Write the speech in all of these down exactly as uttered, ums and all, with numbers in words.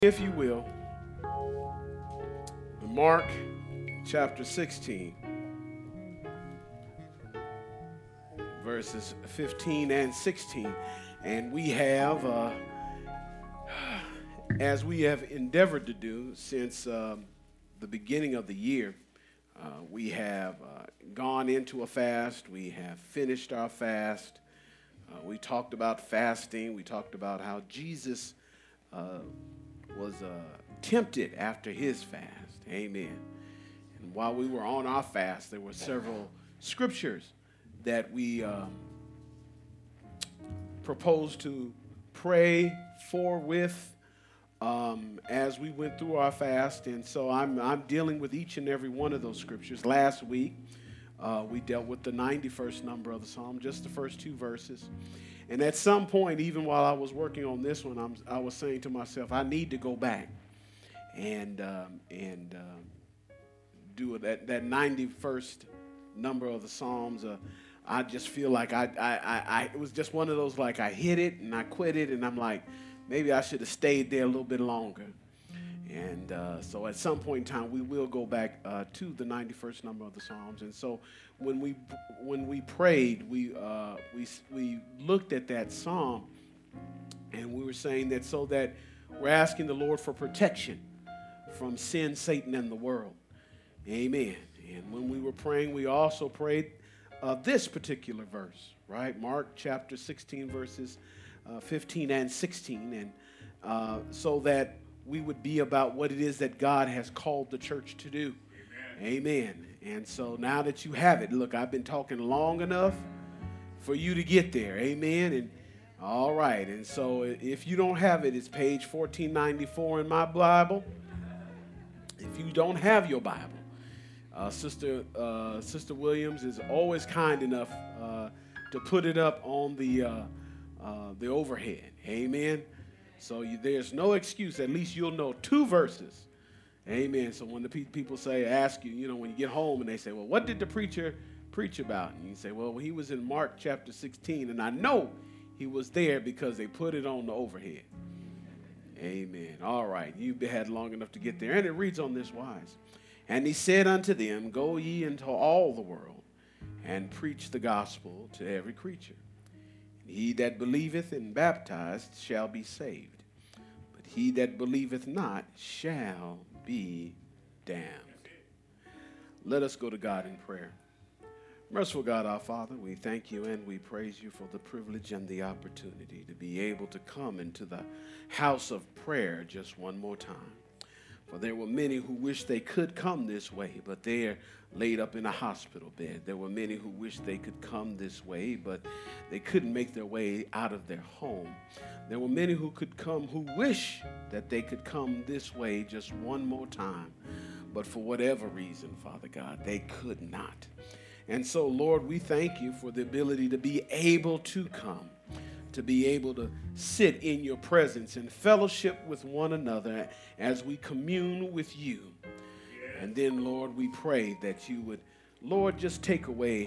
If you will, Mark chapter sixteen, verses fifteen and sixteen. And we have, uh, as we have endeavored to do since um, the beginning of the year, uh, we have uh, gone into a fast. We have finished our fast. Uh, we talked about fasting. We talked about how Jesus uh, was uh, tempted after his fast. Amen. And while we were on our fast, there were several scriptures that we um, proposed to pray for with um, as we went through our fast. And so I'm, I'm dealing with each and every one of those scriptures. Last week, uh, we dealt with the ninety-first number of the Psalm, just the first two verses. And at some point, even while I was working on this one, I'm, I was saying to myself, I need to go back and um, and um, do that that ninety-first number of the Psalms. Uh, I just feel like I, I, I, I, it was just one of those, like I hit it and I quit it, and I'm like, maybe I should have stayed there a little bit longer. And uh, so at some point in time, we will go back uh, to the ninety-first number of the Psalms. And so when we when we prayed, we uh, we we looked at that psalm, and we were saying that so that we're asking the Lord for protection from sin, Satan, and the world. Amen. And when we were praying, we also prayed uh, this particular verse, right? Mark chapter sixteen, verses uh, fifteen and sixteen, and uh, so that we would be about what it is that God has called the church to do. Amen. Amen. And so now that you have it, look, I've been talking long enough for you to get there. Amen. And all right. And so if you don't have it, it's page fourteen ninety-four in my Bible. If you don't have your Bible, uh, Sister uh, Sister Williams is always kind enough uh, to put it up on the uh, uh, the overhead. Amen. So you, there's no excuse. At least you'll know two verses. Amen. So when the pe- people say, ask you, you know, when you get home and they say, well, what did the preacher preach about? And you say, well, he was in Mark chapter sixteen. And I know he was there because they put it on the overhead. Amen. All right. You had long enough to get there. And it reads on this wise. And he said unto them, go ye into all the world and preach the gospel to every creature. He that believeth and baptized shall be saved, but he that believeth not shall be damned. Let us go to God in prayer. Merciful God, our Father, we thank you and we praise you for the privilege and the opportunity to be able to come into the house of prayer just one more time. For there were many who wish they could come this way, but they're laid up in a hospital bed. There were many who wished they could come this way, but they couldn't make their way out of their home. There were many who could come who wish that they could come this way just one more time, but for whatever reason, Father God, they could not. And so, Lord, we thank you for the ability to be able to come, to be able to sit in your presence and fellowship with one another as we commune with you. And then, Lord, we pray that you would, Lord, just take away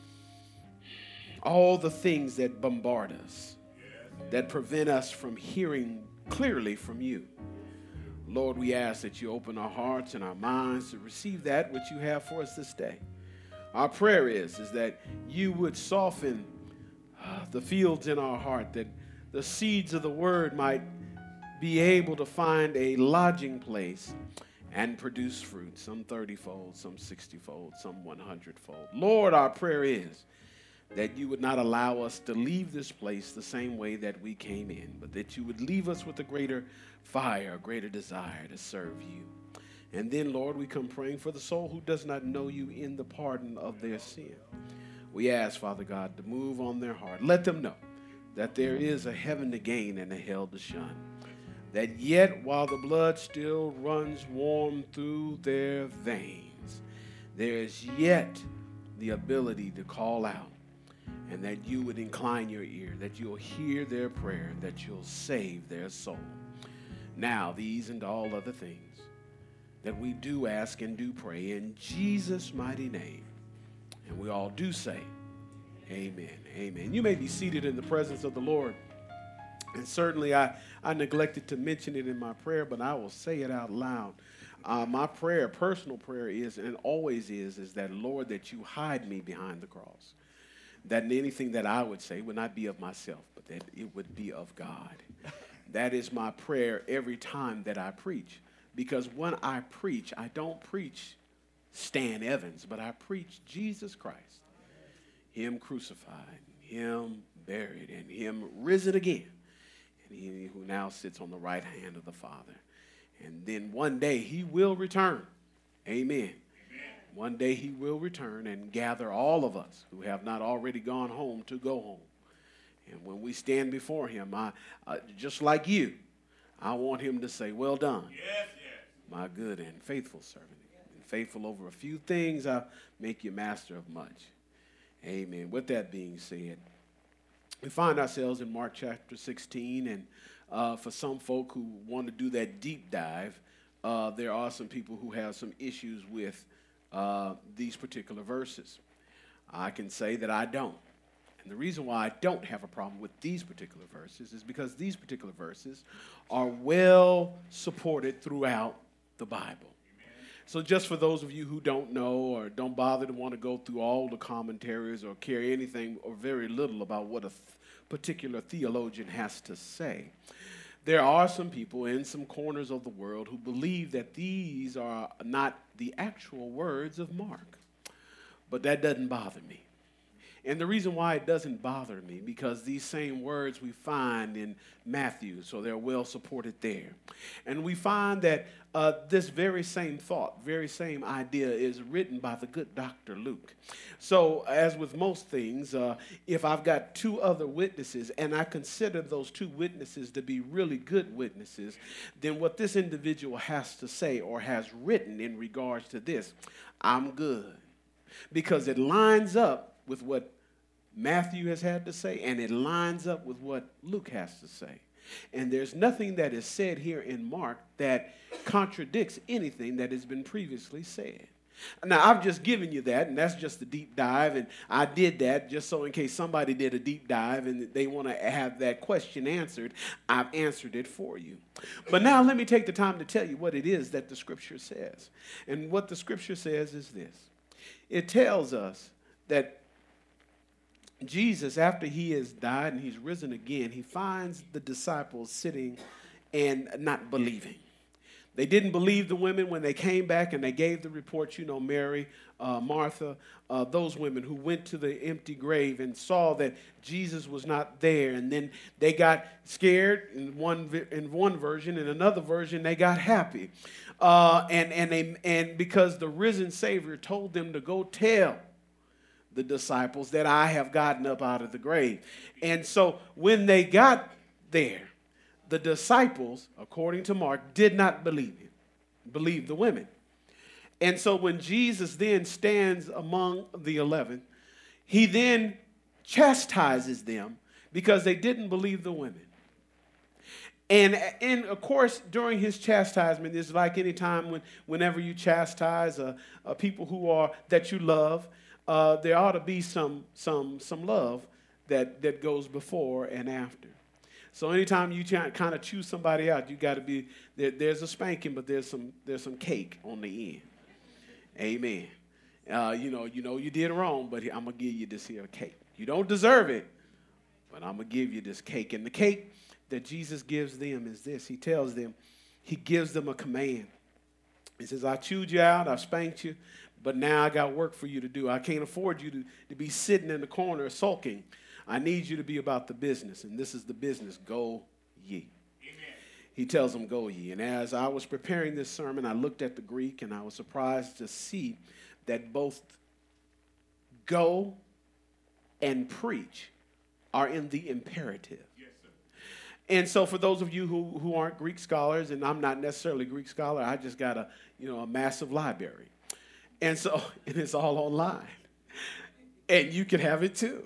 all the things that bombard us, that prevent us from hearing clearly from you. Lord, we ask that you open our hearts and our minds to receive that which you have for us this day. Our prayer is, is that you would soften uh, the fields in our heart, that the seeds of the word might be able to find a lodging place and produce fruit, some thirty-fold, some sixty-fold, some one hundred-fold. Lord, our prayer is that you would not allow us to leave this place the same way that we came in, but that you would leave us with a greater fire, a greater desire to serve you. And then, Lord, we come praying for the soul who does not know you in the pardon of their sin. We ask, Father God, to move on their heart. Let them know that there is a heaven to gain and a hell to shun. That yet, while the blood still runs warm through their veins, there is yet the ability to call out, and that you would incline your ear, that you'll hear their prayer, that you'll save their soul. Now, these and all other things that we do ask and do pray in Jesus' mighty name. And we all do say, amen, amen. You may be seated in the presence of the Lord. And certainly I, I neglected to mention it in my prayer, but I will say it out loud. Uh, my prayer, personal prayer is, and always is, is that, Lord, that you hide me behind the cross. That anything that I would say would not be of myself, but that it would be of God. That is my prayer every time that I preach. Because when I preach, I don't preach Stan Evans, but I preach Jesus Christ. Him crucified, him buried, and him risen again. And he who now sits on the right hand of the Father. And then one day he will return. Amen. Amen. One day he will return and gather all of us who have not already gone home to go home. And when we stand before him, I, uh, just like you, I want him to say, well done, yes, yes. My good and faithful servant. And faithful over a few things, I'll make you master of much. Amen. With that being said, we find ourselves in Mark chapter sixteen, and uh, for some folk who want to do that deep dive, uh, there are some people who have some issues with uh, these particular verses. I can say that I don't. And the reason why I don't have a problem with these particular verses is because these particular verses are well supported throughout the Bible. So just for those of you who don't know or don't bother to want to go through all the commentaries or care anything or very little about what a th- particular theologian has to say, there are some people in some corners of the world who believe that these are not the actual words of Mark. But that doesn't bother me. And the reason why it doesn't bother me, because these same words we find in Matthew, so they're well supported there. And we find that uh, this very same thought, very same idea is written by the good Doctor Luke. So as with most things, uh, if I've got two other witnesses and I consider those two witnesses to be really good witnesses, then what this individual has to say or has written in regards to this, I'm good. Because it lines up with what Matthew has had to say, and it lines up with what Luke has to say. And there's nothing that is said here in Mark that contradicts anything that has been previously said. Now, I've just given you that, and that's just a deep dive, and I did that just so in case somebody did a deep dive and they want to have that question answered, I've answered it for you. But now let me take the time to tell you what it is that the Scripture says. And what the Scripture says is this. It tells us that Jesus, after he has died and he's risen again, he finds the disciples sitting and not believing. They didn't believe the women when they came back and they gave the report, you know, Mary, uh, Martha, uh, those women who went to the empty grave and saw that Jesus was not there. And then they got scared in one, in one version. In another version, they got happy. Uh, and, and, they, and because the risen Savior told them to go tell the disciples that I have gotten up out of the grave. And so when they got there, the disciples, according to Mark, did not believe him, believe the women. And so when Jesus then stands among the eleven, he then chastises them because they didn't believe the women. And, and of course, during his chastisement, it's like any time when, whenever you chastise uh, uh, people who are, that you love, Uh, there ought to be some some some love that, that goes before and after. So anytime you kind of choose somebody out, you got to be there, there's a spanking, but there's some there's some cake on the end. Amen. Uh, you know you know you did wrong, but I'm gonna give you this here cake. You don't deserve it, but I'm gonna give you this cake. And the cake that Jesus gives them is this. He tells them, he gives them a command. He says, I chewed you out, I spanked you, but now I got work for you to do. I can't afford you to, to be sitting in the corner sulking. I need you to be about the business, and this is the business. Go ye. Amen. He tells them, go ye. And as I was preparing this sermon, I looked at the Greek, and I was surprised to see that both go and preach are in the imperative. Yes, sir. And so for those of you who, who aren't Greek scholars, and I'm not necessarily a Greek scholar, I just got a, you know, a massive library. And so, and it's all online. And you can have it too.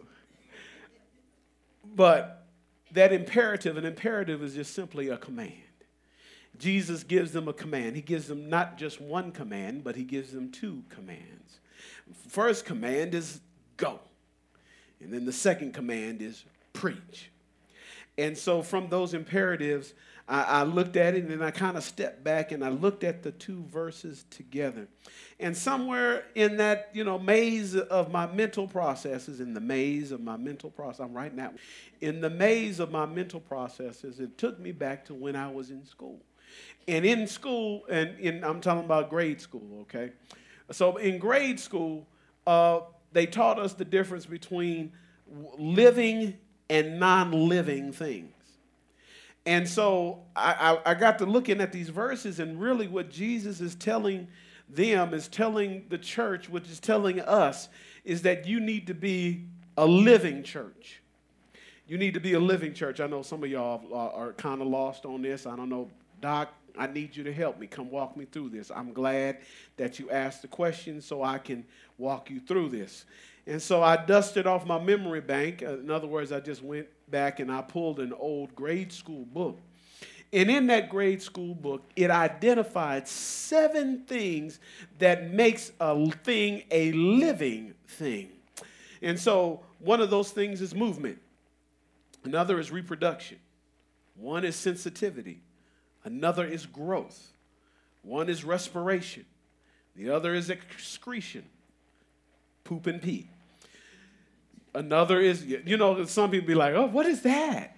But that imperative, an imperative is just simply a command. Jesus gives them a command. He gives them not just one command, but he gives them two commands. First command is go. And then the second command is preach. And so from those imperatives, I, I looked at it and then I kind of stepped back and I looked at the two verses together. And somewhere in that, you know, maze of my mental processes, in the maze of my mental process, I'm writing that, in the maze of my mental processes, it took me back to when I was in school. And in school, and in, I'm talking about grade school, okay? So in grade school, uh, they taught us the difference between living and non-living things. And so I, I, I got to looking at these verses, and really what Jesus is telling them, is telling the church, which is telling us, is that you need to be a living church. You need to be a living church. I know some of y'all are, are kind of lost on this. I don't know, Doc, I need you to help me. Come walk me through this. I'm glad that you asked the question so I can walk you through this. And so I dusted off my memory bank. In other words, I just went back and I pulled an old grade school book. And in that grade school book, it identified seven things that makes a thing a living thing. And so one of those things is movement. Another is reproduction. One is sensitivity. Another is growth. One is respiration. The other is excretion. Poop and pee. Another is, you know, some people be like, oh, what is that?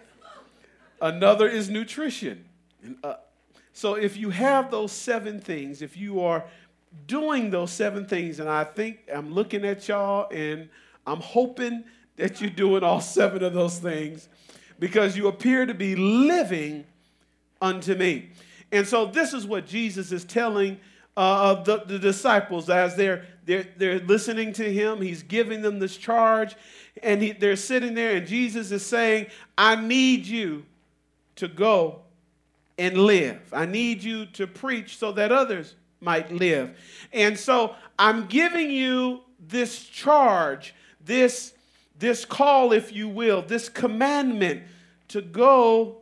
Another is nutrition. And, uh, so if you have those seven things, if you are doing those seven things, and I think I'm looking at y'all and I'm hoping that you're doing all seven of those things because you appear to be living unto me. And so this is what Jesus is telling uh, the, the disciples as they're, they're, they're listening to him. He's giving them this charge, and he, they're sitting there, and Jesus is saying, I need you to go and live. I need you to preach so that others might live. And so I'm giving you this charge, this, this call, if you will, this commandment to go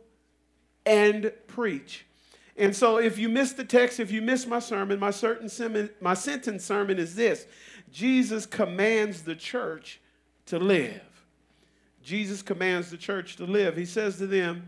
and preach. And so if you missed the text, if you missed my sermon, my certain sermon, my sentence sermon is this: Jesus commands the church to live. Jesus commands the church to live. He says to them,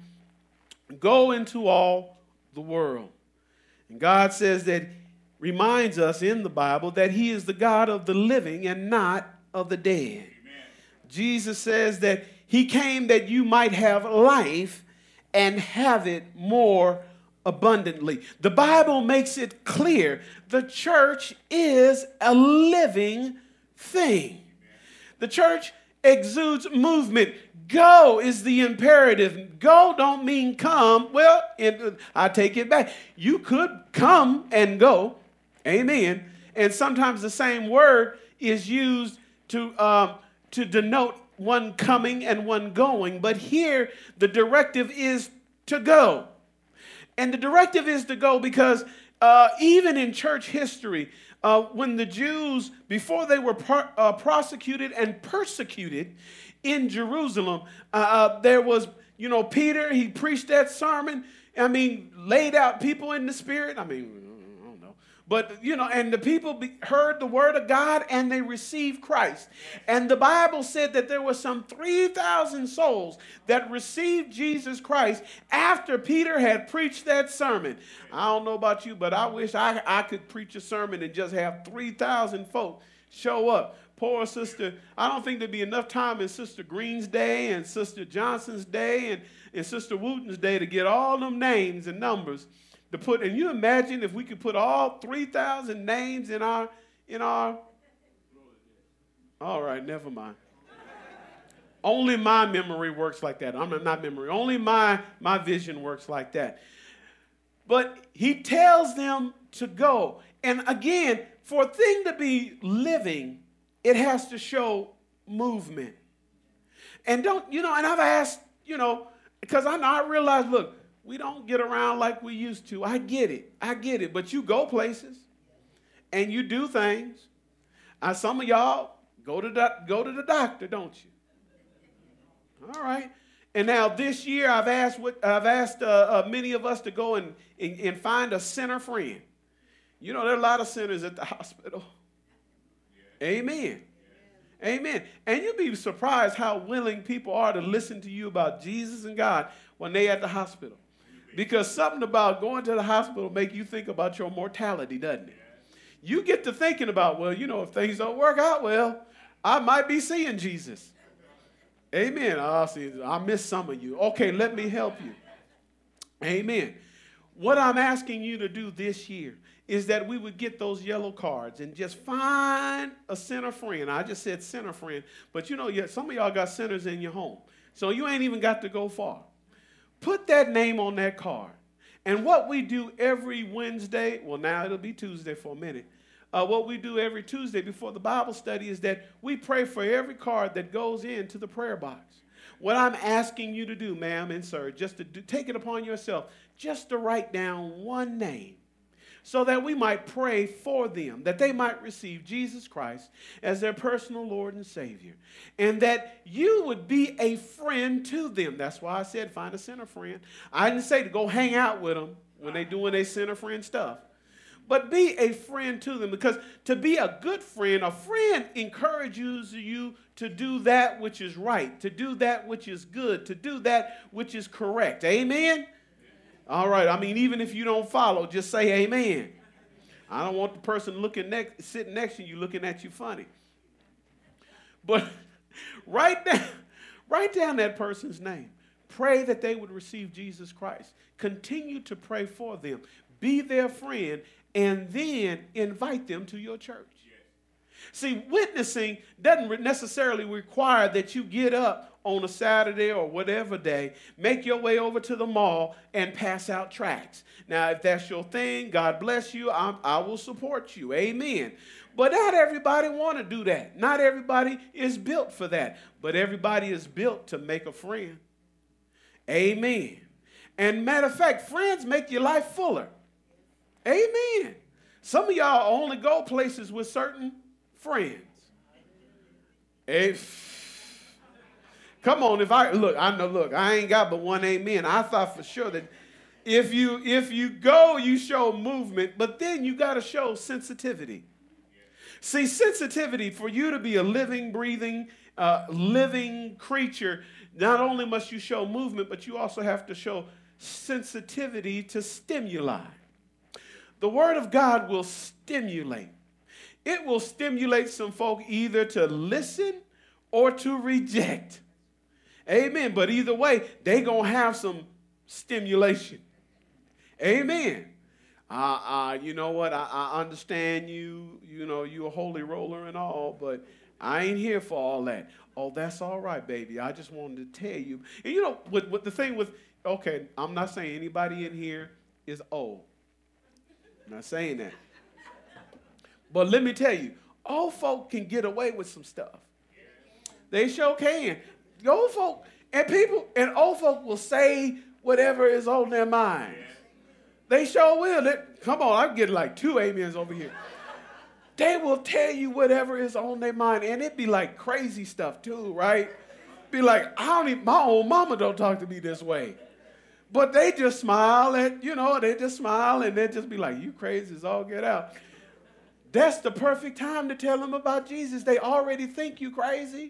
go into all the world. And God says that, reminds us in the Bible that he is the God of the living and not of the dead. Amen. Jesus says that he came that you might have life and have it more abundantly. The Bible makes it clear the church is a living thing. The church exudes movement. Go is the imperative. Go don't mean come. Well, it, I take it back. You could come and go. Amen. And sometimes the same word is used to, um, to denote one coming and one going. But here, the directive is to go. And the directive is to go because uh, even in church history, uh, when the Jews, before they were per, uh, prosecuted and persecuted in Jerusalem, uh, uh, there was, you know, Peter, he preached that sermon. I mean, laid out people in the spirit. I mean, I don't know. But, you know, and the people be, heard the word of God and they received Christ. And the Bible said that there were some three thousand souls that received Jesus Christ after Peter had preached that sermon. I don't know about you, but I wish I, I could preach a sermon and just have three thousand folk show up. Poor sister, I don't think there'd be enough time in Sister Green's day and Sister Johnson's day and, and Sister Wooten's day to get all them names and numbers to put. And you imagine if we could put all three thousand names in our, in our, all right, never mind. Only my memory works like that. I'm not memory. Only my, my vision works like that. But he tells them to go. And again, for a thing to be living, it has to show movement. And don't, you know, and I've asked, you know, because I know, I realize, look, we don't get around like we used to. I get it. I get it. But you go places and you do things. Uh, some of y'all go to the, go to the doctor, don't you? All right. And now this year I've asked what I've asked uh, uh, many of us to go and, and, and find a sinner friend. You know, there are a lot of sinners at the hospital. Yeah. Amen. Amen. And you'd be surprised how willing people are to listen to you about Jesus and God when they at the hospital. Because something about going to the hospital make you think about your mortality, doesn't it? You get to thinking about, well, you know, if things don't work out well, I might be seeing Jesus. Amen. I see. I miss some of you. Okay, let me help you. Amen. What I'm asking you to do this year is that we would get those yellow cards and just find a center friend. I just said center friend, but you know, some of y'all got centers in your home, so you ain't even got to go far. Put that name on that card. And what we do every Wednesday, well, now it'll be Tuesday for a minute. Uh, what we do every Tuesday before the Bible study is that we pray for every card that goes into the prayer box. What I'm asking you to do, ma'am and sir, just to do, take it upon yourself, just to write down one name so that we might pray for them, that they might receive Jesus Christ as their personal Lord and Savior, and that you would be a friend to them. That's why I said find a center friend. I didn't say to go hang out with them when they're doing their center friend stuff, but be a friend to them, because to be a good friend, a friend encourages you to do that which is right, to do that which is good, to do that which is correct. Amen? All right. I mean, even if you don't follow, just say amen. I don't want the person looking next, sitting next to you looking at you funny. But write down, write down that person's name. Pray that they would receive Jesus Christ. Continue to pray for them. Be their friend, and then invite them to your church. See, witnessing doesn't necessarily require that you get up on a Saturday or whatever day, make your way over to the mall and pass out tracts. Now, if that's your thing, God bless you. I'm, I will support you. Amen. But not everybody want to do that. Not everybody is built for that. But everybody is built to make a friend. Amen. And matter of fact, friends make your life fuller. Amen. Some of y'all only go places with certain friends. If, come on, if I look, I know, look, I ain't got but one amen. I thought for sure that if you if you go, you show movement, but then you got to show sensitivity. See, sensitivity, for you to be a living, breathing, uh, living creature, not only must you show movement, but you also have to show sensitivity to stimuli. The Word of God will stimulate. It will stimulate some folk either to listen or to reject. Amen. But either way, they going to have some stimulation. Amen. Uh, uh, you know what? I, I understand you, you know, you a holy roller and all, but I ain't here for all that. Oh, that's all right, baby. I just wanted to tell you. And you know, what, what the thing with, okay, I'm not saying anybody in here is old. I'm not saying that. But let me tell you, old folk can get away with some stuff. They sure can. The old folk, and people, and old folk will say whatever is on their minds. They sure will. They, come on, I'm getting like two amens over here. They will tell you whatever is on their mind, and it be like crazy stuff too, right? Be like, I don't even, my own mama don't talk to me this way. But they just smile and, you know, they just smile and they just be like, you crazy as all get out. That's the perfect time to tell them about Jesus. They already think you crazy.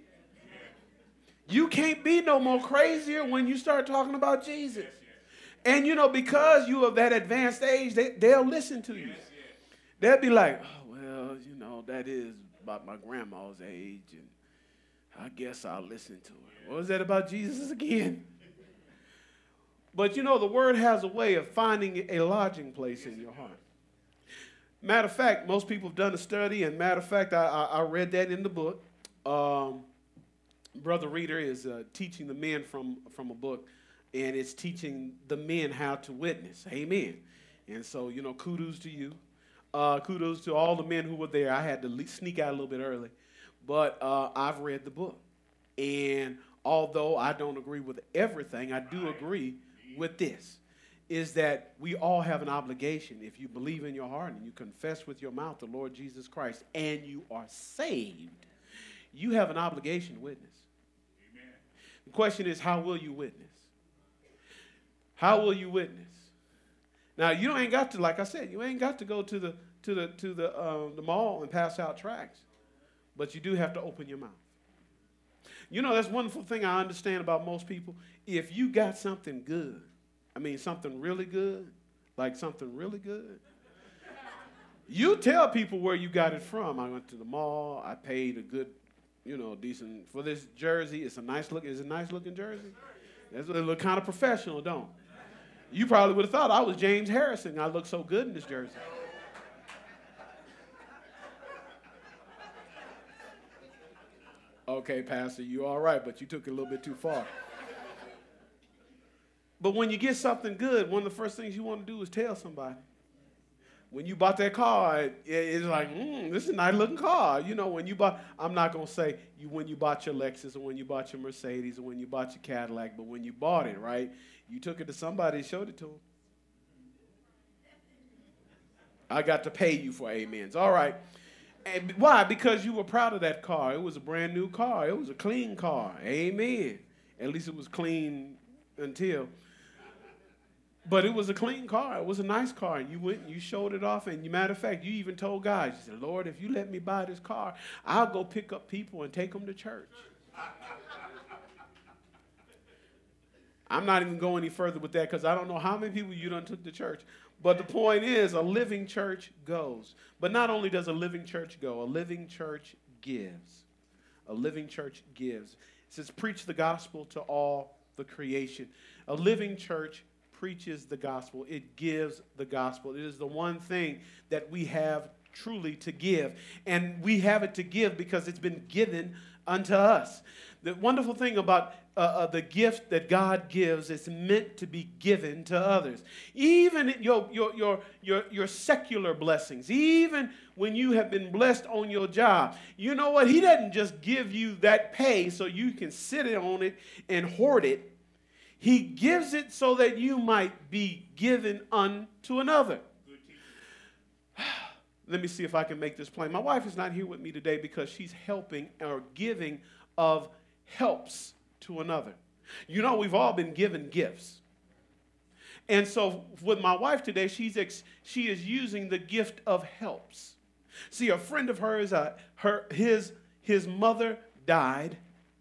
You can't be no more crazier when you start talking about Jesus. And, you know, because you of that advanced age, they, they'll listen to you. They'll be like, oh, well, you know, that is about my grandma's age, and I guess I'll listen to her. What was that about Jesus again? But, you know, the Word has a way of finding a lodging place in your heart. Matter of fact, most people have done a study, and matter of fact, I, I, I read that in the book. Um, Brother Reader is uh, teaching the men from, from a book, and it's teaching the men how to witness. Amen. And so, you know, kudos to you. Uh, kudos to all the men who were there. I had to le- sneak out a little bit early, but uh, I've read the book. And although I don't agree with everything, I do agree with this. Is that we all have an obligation. If you believe in your heart and you confess with your mouth the Lord Jesus Christ and you are saved, you have an obligation to witness. Amen. The question is, how will you witness? How will you witness? Now, you ain't got to, like I said, you ain't got to go to the to the to the uh, the mall and pass out tracts. but you do have to open your mouth. You know, that's one wonderful thing I understand about most people. If you got something good, I mean something really good, like something really good, you tell people where you got it from. I went to the mall. I paid a good, you know, decent for this jersey. It's a nice look. Is it a nice looking jersey? That's it look kind of professional, don't it? You probably would have thought I was James Harrison. I look so good in this jersey. Okay, Pastor, you all right, but you took it a little bit too far. But when you get something good, one of the first things you want to do is tell somebody. When you bought that car, it, it's like, mm, this is a nice looking car. You know, when you bought, I'm not going to say you when you bought your Lexus or when you bought your Mercedes or when you bought your Cadillac, but when you bought it, right, you took it to somebody and showed it to them. I got to pay you for amens. All right. And why? Because you were proud of that car. It was a brand new car. It was a clean car. Amen. At least it was clean until. But it was a clean car. It was a nice car. And you went and you showed it off. And you, matter of fact, you even told God, you said, Lord, if you let me buy this car, I'll go pick up people and take them to church. I'm not even going any further with that because I don't know how many people you done took to church. But the point is, a living church goes. But not only does a living church go, a living church gives. A living church gives. It says, preach the gospel to all the creation. A living church preaches the gospel. It gives the gospel. It is the one thing that we have truly to give. And we have it to give because it's been given unto us. The wonderful thing about uh, uh, the gift that God gives is meant to be given to others. Even your, your, your, your, your secular blessings, even when you have been blessed on your job, you know what? He doesn't just give you that pay so you can sit on it and hoard it. He gives it so that you might be given unto another. Let me see if I can make this plain. My wife is not here with me today because she's helping or giving of helps to another. You know, we've all been given gifts. And so with my wife today, she's ex- she is using the gift of helps. See, a friend of hers, uh, her, his, his mother died.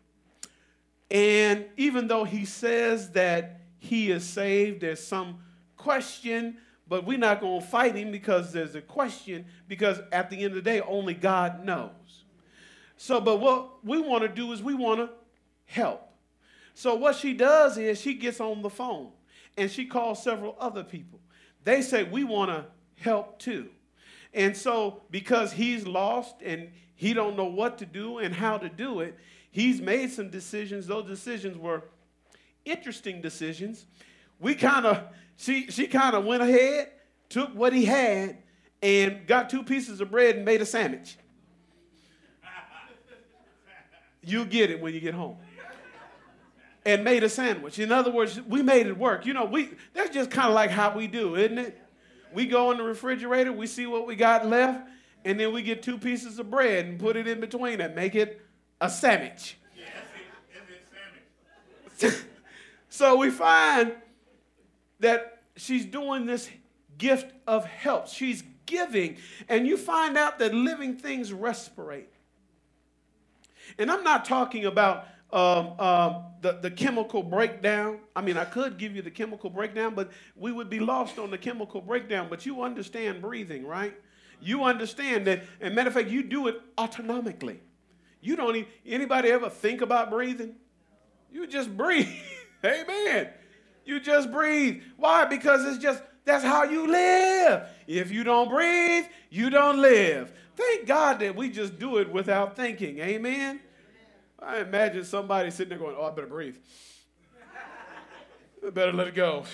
And even though he says that he is saved, there's some question, but we're not going to fight him because there's a question, because at the end of the day, only God knows. So, but what we want to do is we want to help. So what she does is she gets on the phone and she calls several other people. They say, we want to help too. And so because he's lost and he don't know what to do and how to do it, he's made some decisions. Those decisions were interesting decisions. We kind of, she, she kind of went ahead, took what he had, and got two pieces of bread and made a sandwich. You'll get it when you get home. And made a sandwich. In other words, we made it work. You know, we that's just kind of like how we do, isn't it? We go in the refrigerator, we see what we got left, and then we get two pieces of bread and put it in between and make it a sandwich. Yes, it's a sandwich. So we find that she's doing this gift of help. She's giving, and you find out that living things respirate. And I'm not talking about um, um, the, the chemical breakdown. I mean, I could give you the chemical breakdown, but we would be lost on the chemical breakdown. But you understand breathing, right? You understand that, and matter of fact, you do it autonomically. You don't even, anybody ever think about breathing? You just breathe. Amen. You just breathe. Why? Because it's just, that's how you live. If you don't breathe, you don't live. Thank God that we just do it without thinking. Amen. I imagine somebody sitting there going, oh, I better breathe. I better let it go.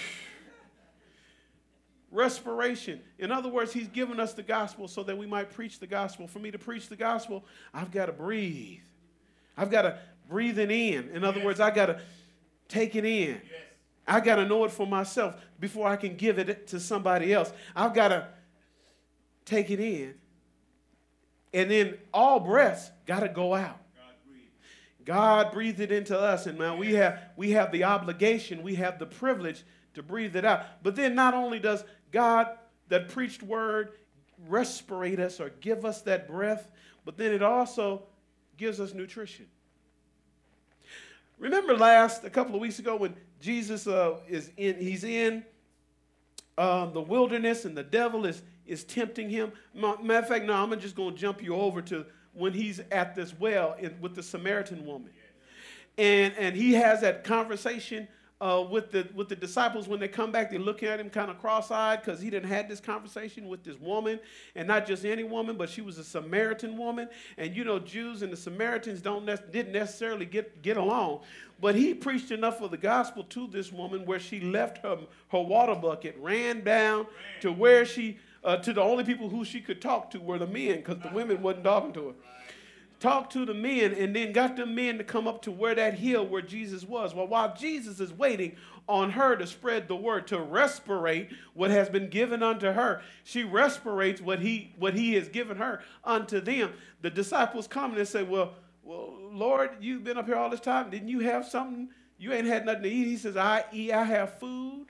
Respiration. In other words, he's given us the gospel so that we might preach the gospel. For me to preach the gospel, I've got to breathe. I've got to breathe it in. In other words, I got to take it in. I got to know it for myself before I can give it to somebody else. I've got to take it in. And then all breaths got to go out. God breathed it into us, and now we have we have the obligation, we have the privilege to breathe it out. But then not only does God, that preached word, respirate us or give us that breath, but then it also gives us nutrition. Remember last, a couple of weeks ago when Jesus uh, is in, he's in um, the wilderness and the devil is, is tempting him. Matter of fact, no, I'm just going to jump you over to when he's at this well in, with the Samaritan woman. And, and he has that conversation uh, with, the, with the disciples. When they come back, they're looking at him kind of cross-eyed because he didn't had this conversation with this woman. And not just any woman, but she was a Samaritan woman. And you know, Jews and the Samaritans don't ne- didn't necessarily get, get along. But he preached enough of the gospel to this woman where she left her, her water bucket, ran down to where she, uh, to the only people who she could talk to were the men because the women wasn't talking to her. Talked to the men and then got the men to come up to where that hill where Jesus was. Well, while Jesus is waiting on her to spread the word, to respirate what has been given unto her, she respirates what he what he has given her unto them. The disciples come and say, well, well, Lord, you've been up here all this time. Didn't you have something? You ain't had nothing to eat. He says, I eat, I have food.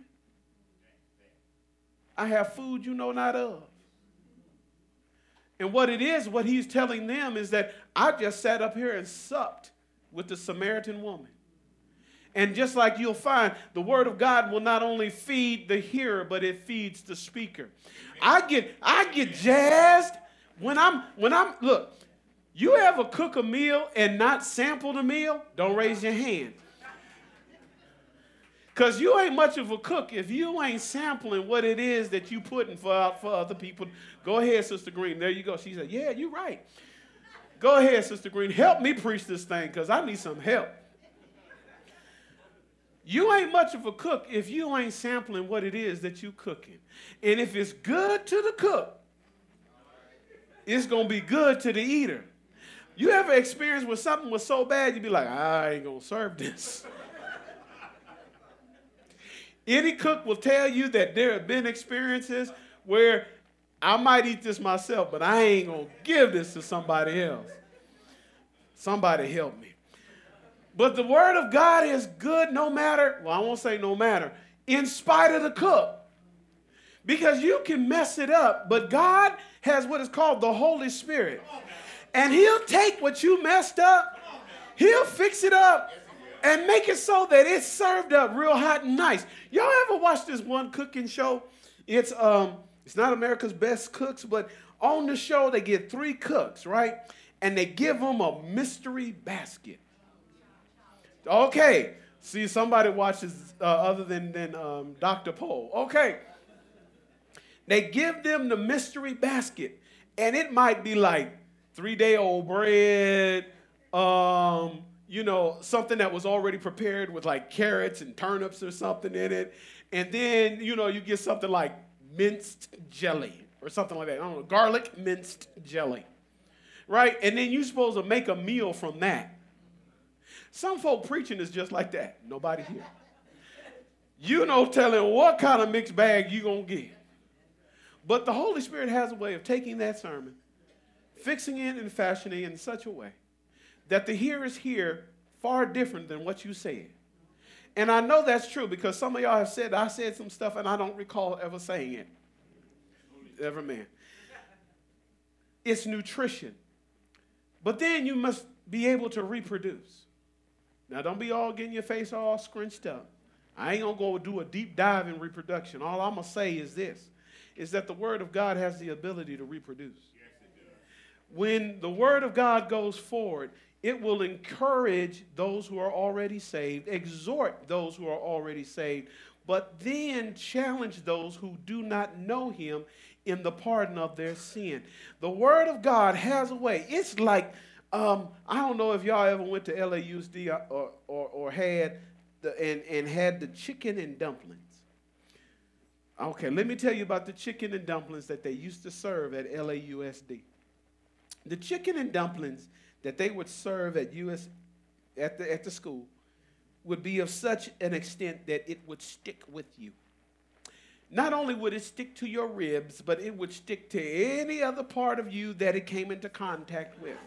I have food you know not of. And what it is, what he's telling them is that I just sat up here and supped with the Samaritan woman. And just like you'll find, the word of God will not only feed the hearer, but it feeds the speaker. I get, I get jazzed when I'm, when I'm, look, you ever cook a meal and not sample the meal? Don't raise your hand. Because you ain't much of a cook if you ain't sampling what it is that you putting for, for other people. Go ahead, Sister Green. There you go. She said, yeah, you're right. Go ahead, Sister Green. Help me preach this thing because I need some help. You ain't much of a cook if you ain't sampling what it is that you cooking. And if it's good to the cook, it's going to be good to the eater. You ever experienced where something was so bad, you'd be like, I ain't going to serve this. Any cook will tell you that there have been experiences where I might eat this myself, but I ain't going to give this to somebody else. Somebody help me. But the word of God is good no matter, well, I won't say no matter, in spite of the cook. Because you can mess it up, but God has what is called the Holy Spirit. And he'll take what you messed up, he'll fix it up, and make it so that it's served up real hot and nice. Y'all ever watch this one cooking show? It's um, it's not America's Best Cooks, but on the show they get three cooks, right? And they give them a mystery basket. Okay, see, somebody watches uh, other than, than um, Doctor Pole. Okay, they give them the mystery basket, and it might be like three-day-old bread, um, you know, something that was already prepared with like carrots and turnips or something in it. And then, you know, you get something like minced jelly or something like that. I don't know, garlic minced jelly, right? And then you're supposed to make a meal from that. Some folk preaching is just like that. Nobody here. You know telling what kind of mixed bag you going to get. But the Holy Spirit has a way of taking that sermon, fixing it and fashioning it in such a way that the hearers hear far different than what you said. And I know that's true because some of y'all have said, I said some stuff and I don't recall ever saying it. Ever, man. It's nutrition. But then you must be able to reproduce. Now, don't be all getting your face all scrunched up. I ain't going to go do a deep dive in reproduction. All I'm going to say is this, is that the Word of God has the ability to reproduce. Yes, it does. When the Word of God goes forward, it will encourage those who are already saved, exhort those who are already saved, but then challenge those who do not know Him in the pardon of their sin. The Word of God has a way. It's like, um, I don't know if y'all ever went to L A U S D or, or, or had the, and, and had the chicken and dumplings. Okay, let me tell you about the chicken and dumplings that they used to serve at L A U S D. The chicken and dumplings that they would serve at U S at the at the school would be of such an extent that it would stick with you. Not only would it stick to your ribs, but it would stick to any other part of you that it came into contact with.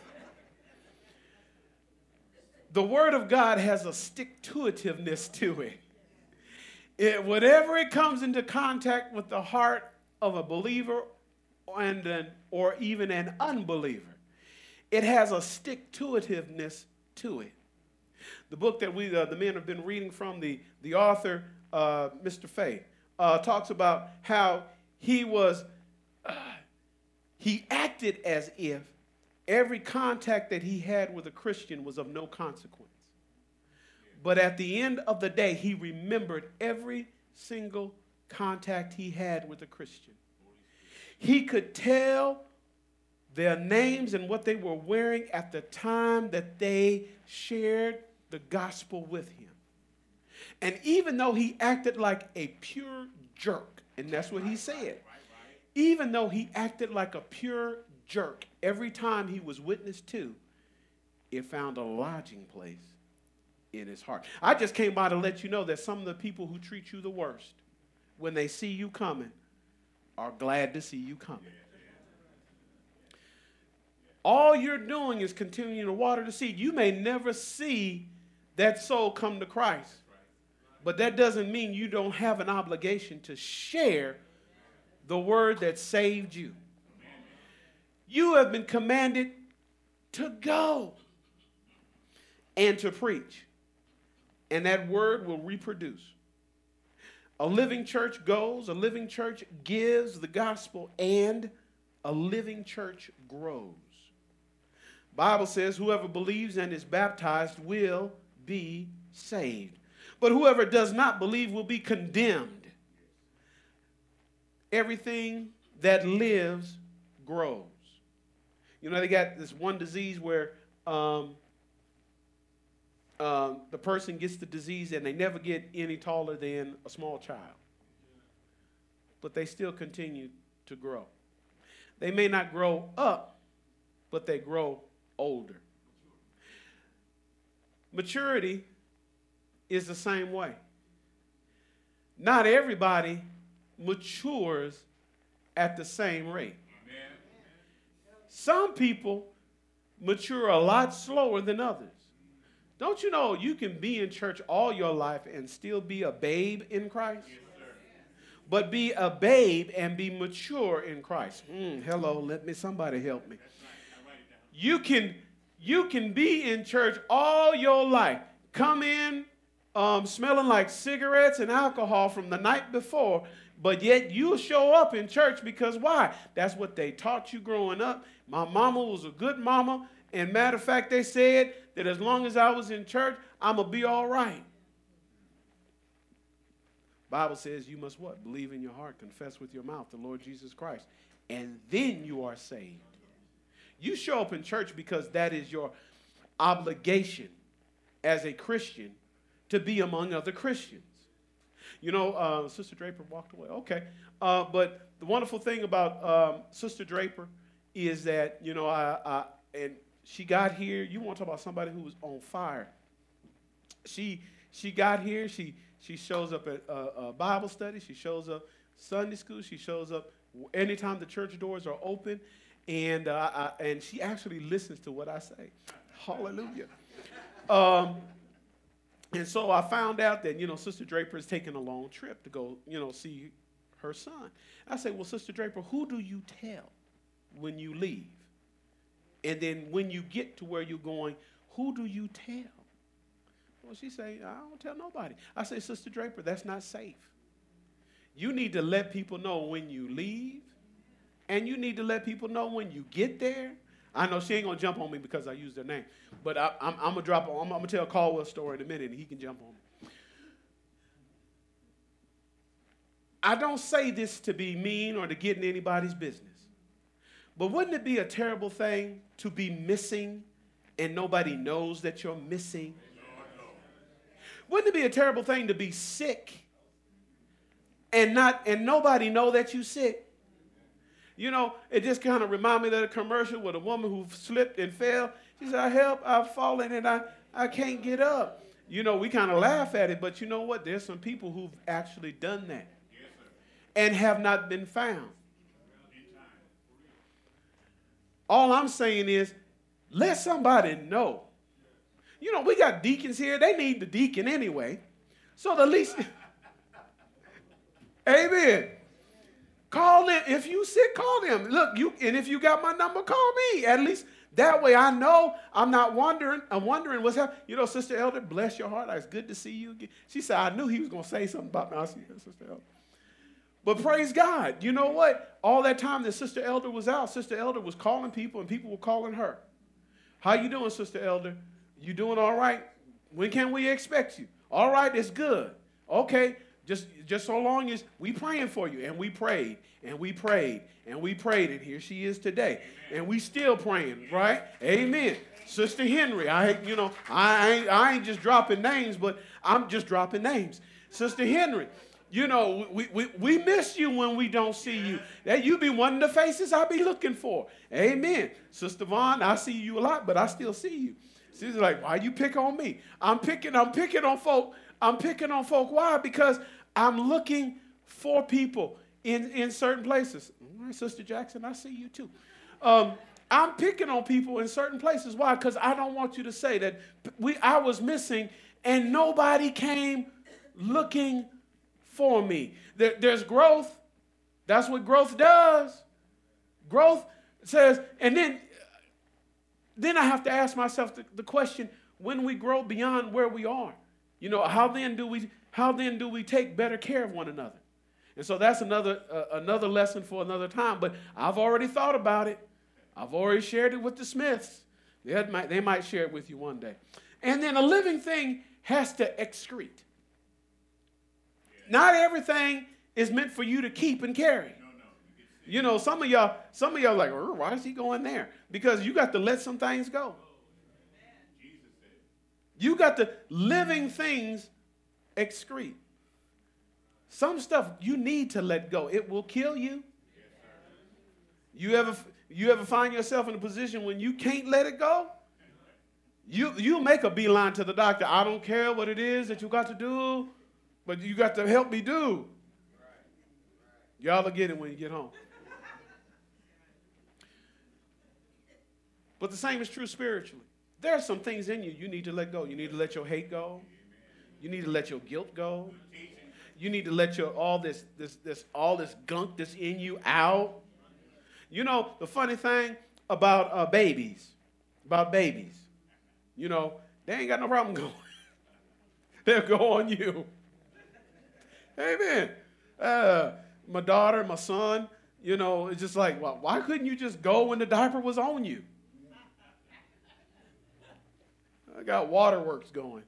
The Word of God has a stick-to-itiveness to it. It. Whatever it comes into contact with the heart of a believer and an, or even an unbeliever. It has a stick-to-itiveness to it. The book that we, uh, the men have been reading from, the, the author, uh, Mister Fay, uh, talks about how he was, uh, he acted as if every contact that he had with a Christian was of no consequence. But at the end of the day, he remembered every single contact he had with a Christian. He could tell their names and what they were wearing at the time that they shared the gospel with him. And even though he acted like a pure jerk, and that's what he said, even though he acted like a pure jerk every time he was witnessed to, it found a lodging place in his heart. I just came by to let you know that some of the people who treat you the worst, when they see you coming, are glad to see you coming. All you're doing is continuing to water the seed. You may never see that soul come to Christ, but that doesn't mean you don't have an obligation to share the word that saved you. You have been commanded to go and to preach, and that word will reproduce. A living church goes, a living church gives the gospel, and a living church grows. Bible says whoever believes and is baptized will be saved. But whoever does not believe will be condemned. Everything that lives grows. You know, they got this one disease where um, uh, the person gets the disease and they never get any taller than a small child. But they still continue to grow. They may not grow up, but they grow older. Maturity is the same way. Not everybody matures at the same rate. Amen. Some people mature a lot slower than others. Don't you know you can be in church all your life and still be a babe in Christ? Yes, sir. But be a babe and be mature in Christ. Mm, hello, let me somebody help me. You can, you can be in church all your life, come in um, smelling like cigarettes and alcohol from the night before, but yet you'll show up in church because why? That's what they taught you growing up. My mama was a good mama, and matter of fact, they said that as long as I was in church, I'm going to be all right. Bible says you must what? Believe in your heart, confess with your mouth the Lord Jesus Christ, and then you are saved. You show up in church because that is your obligation as a Christian to be among other Christians. You know, uh, Sister Draper walked away. Okay. Uh, but the wonderful thing about um, Sister Draper is that, you know, I, I, and she got here. You want to talk about somebody who was on fire. She she got here. She, she shows up at uh, a Bible study. She shows up Sunday school. She shows up anytime the church doors are open. And uh, I, and she actually listens to what I say. Hallelujah. Um, and so I found out that, you know, Sister Draper is taking a long trip to go, you know, see her son. I say, well, Sister Draper, who do you tell when you leave? And then when you get to where you're going, who do you tell? Well, she say, I don't tell nobody. I say, Sister Draper, that's not safe. You need to let people know when you leave. And you need to let people know when you get there. I know she ain't going to jump on me because I used their name. But I, I'm, I'm going to drop, I'm, I'm going to tell Caldwell's story in a minute and he can jump on me. I don't say this to be mean or to get in anybody's business. But wouldn't it be a terrible thing to be missing and nobody knows that you're missing? Wouldn't it be a terrible thing to be sick and not and nobody know that you're sick? You know, it just kind of reminded me of the commercial with a woman who slipped and fell. She said, I help, I've fallen and I, I can't get up. You know, we kind of laugh at it, but you know what? There's some people who've actually done that and have not been found. All I'm saying is, let somebody know. You know, we got deacons here. They need the deacon anyway. So the least, amen. Call them. If you sick, call them. Look, you and if you got my number, call me. At least that way I know I'm not wondering. I'm wondering what's happening. You know, Sister Elder, bless your heart. It's good to see you again. She said, I knew he was going to say something about me. I see you, Sister Elder. But praise God. You know what? All that time that Sister Elder was out, Sister Elder was calling people and people were calling her. How you doing, Sister Elder? You doing all right? When can we expect you? All right, it's good. Okay, just, just so long as we praying for you. And we prayed, and we prayed, and we prayed, and here she is today. Amen. And we still praying, right? Amen. Sister Henry, I, you know, I ain't, I ain't just dropping names, but I'm just dropping names. Sister Henry, you know, we, we, we miss you when we don't see you. That you be one of the faces I be looking for. Amen. Sister Vaughn, I see you a lot, but I still see you. She's like, why you pick on me? I'm picking, I'm picking on folk. I'm picking on folk. Why? Because I'm looking for people in, in certain places. All right, Sister Jackson, I see you too. Um, I'm picking on people in certain places. Why? Because I don't want you to say that we I was missing and nobody came looking for me. There, there's growth. That's what growth does. Growth says, and then, then I have to ask myself the, the question, when we grow beyond where we are, you know, how then do we how then do we take better care of one another? And so that's another uh, another lesson for another time. But I've already thought about it. I've already shared it with the Smiths. They might, they might share it with you one day. And then a living thing has to excrete. Not everything is meant for you to keep and carry. No, no. You know, some of y'all, some of y'all are like, oh, why is he going there? Because you got to let some things go. You got to living things excrete. Some stuff you need to let go. It will kill you. You ever you ever find yourself in a position when you can't let it go? You you make a beeline to the doctor. I don't care what it is that you got to do, but you got to help me do. Y'all will get it when you get home. But the same is true spiritually. There are some things in you you need to let go. You need to let your hate go. You need to let your guilt go. You need to let your all this this this all this gunk that's in you out. You know, the funny thing about uh, babies, about babies, you know, they ain't got no problem going. They'll go on you. Amen. Uh, my daughter, my son, you know, it's just like, well, why couldn't you just go when the diaper was on you? I got waterworks going.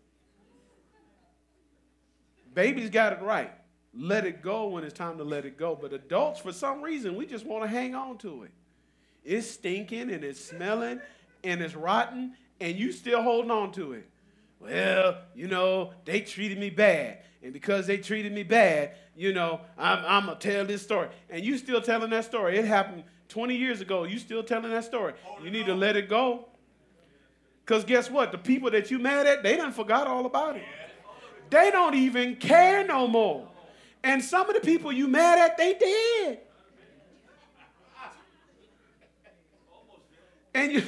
Babies got it right. Let it go when it's time to let it go. But adults, for some reason, we just want to hang on to it. It's stinking and it's smelling and it's rotten and you still holding on to it. Well, you know, they treated me bad. And because they treated me bad, you know, I'm, I'm going to tell this story. And you still telling that story. It happened twenty years ago. You still telling that story. You need to let it go. Because guess what? The people that you mad at, they done forgot all about it. They don't even care no more. And some of the people you mad at, they dead. And you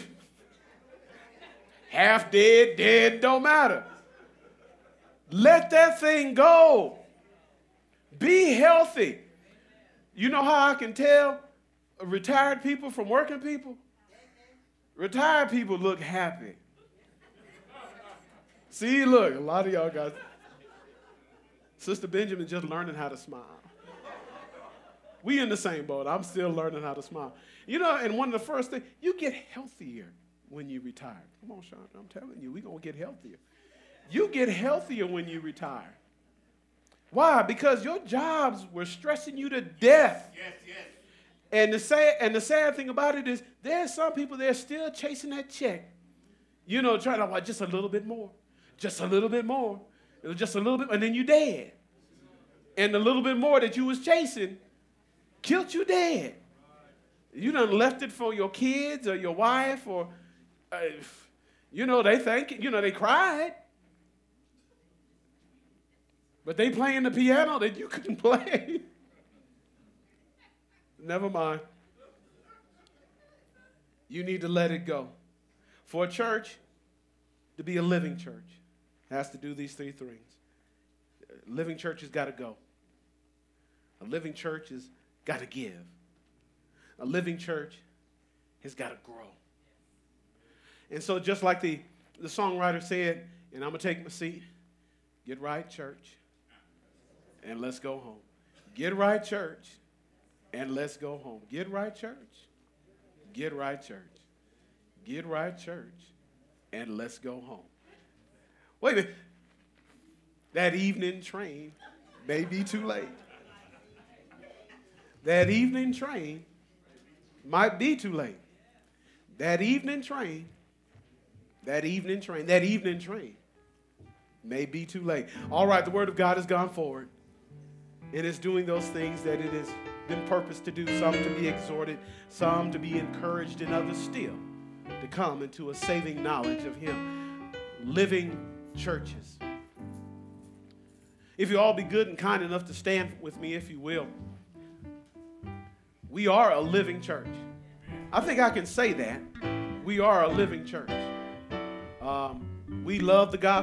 half dead, dead, don't matter. Let that thing go. Be healthy. You know how I can tell retired people from working people? Retired people look happy. See, look, a lot of y'all guys. Sister Benjamin just learning how to smile. We in the same boat. I'm still learning how to smile. You know, and one of the first things, you get healthier when you retire. Come on, Sean, I'm telling you, we're going to get healthier. You get healthier when you retire. Why? Because your jobs were stressing you to death. Yes, yes. And the sad, and the sad thing about it is there's some people that are still chasing that check. You know, trying to, well, just a little bit more. Just a little bit more. It was just a little bit, and then you dead. And the little bit more that you was chasing killed you dead. You done left it for your kids or your wife or, uh, you know, they think, you know, they cried. But they playing the piano that you couldn't play. Never mind. You need to let it go. For a church to be a living church, has to do these three things. A living church has got to go. A living church has got to give. A living church has got to grow. And so just like the, the songwriter said, and I'm going to take my seat, get right, church, and let's go home. Get right, church, and let's go home. Get right, church. Get right, church. Get right, church, and let's go home. Wait a minute. That evening train may be too late. That evening train might be too late. That evening train, that evening train, that evening train may be too late. All right, the word of God has gone forward. It is doing those things that it has been purposed to do, some to be exhorted, some to be encouraged, and others still to come into a saving knowledge of Him. Living churches. If you all be good and kind enough to stand with me, if you will. We are a living church. I think I can say that. We are a living church. Um, we love the gospel.